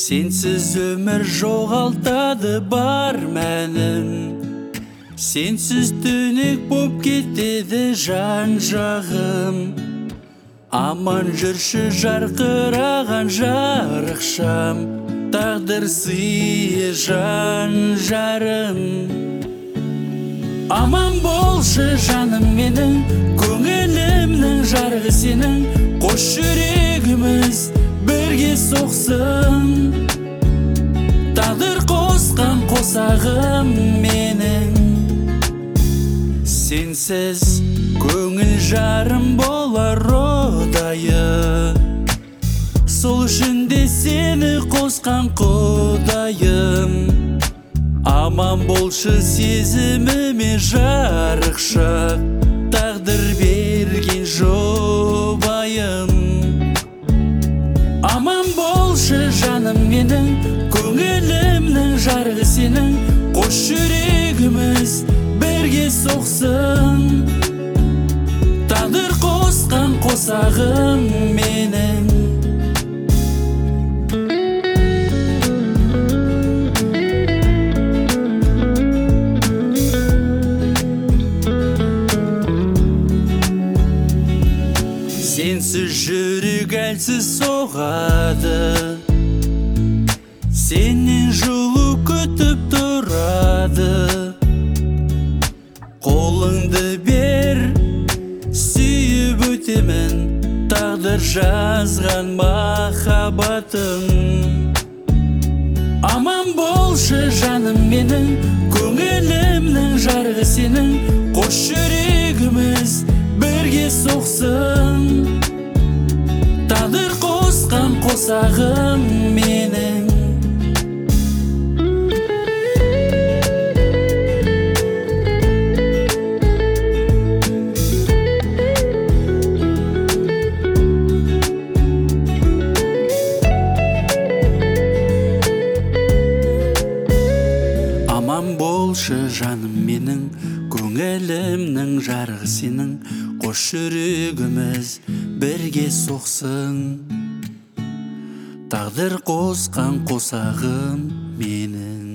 Сенсіз өмір жоғалтады бар мәнін, сенсіз түнек боп кетеді жан жағым. Аман жүрші жарқыраған жарық шам, тағдыр сыйы жан жарым. Аман болшы жаным менің, көңілімнің жарығы сенің. Қош жүрегіміз бірге соқсын, тағдыр қосқан қосағым менің. Сенсіз көңіл жарым болар ұдайы, сол үшін де сені қосқан құдайым. Аман болшы сезіміме жарық шақ, тағдыр берген жұбайым. Аман болшы жаным менің, көңілімнің жарығы сенің. Қош жүрегіміз бірге соқсын, тағдыр қосқан қосағым менің. Сенсіз жүрек әлсіз соғады, сенен жылу күтіп тұрады. Қолыңды бер, сүйіп өтемін, тағдыр жазған махаббатым. Аман болшы жаным менің, көңілімнің жарығы сенің. Қош жүрегіміз бірге соқсын, тағдыр қосқан қосағым менің. Аман болшы жаным менің, көңілімнің жарығы сенің. Қош жүрегіміз бірге соқсын, тағдыр қосқан қосағым менің.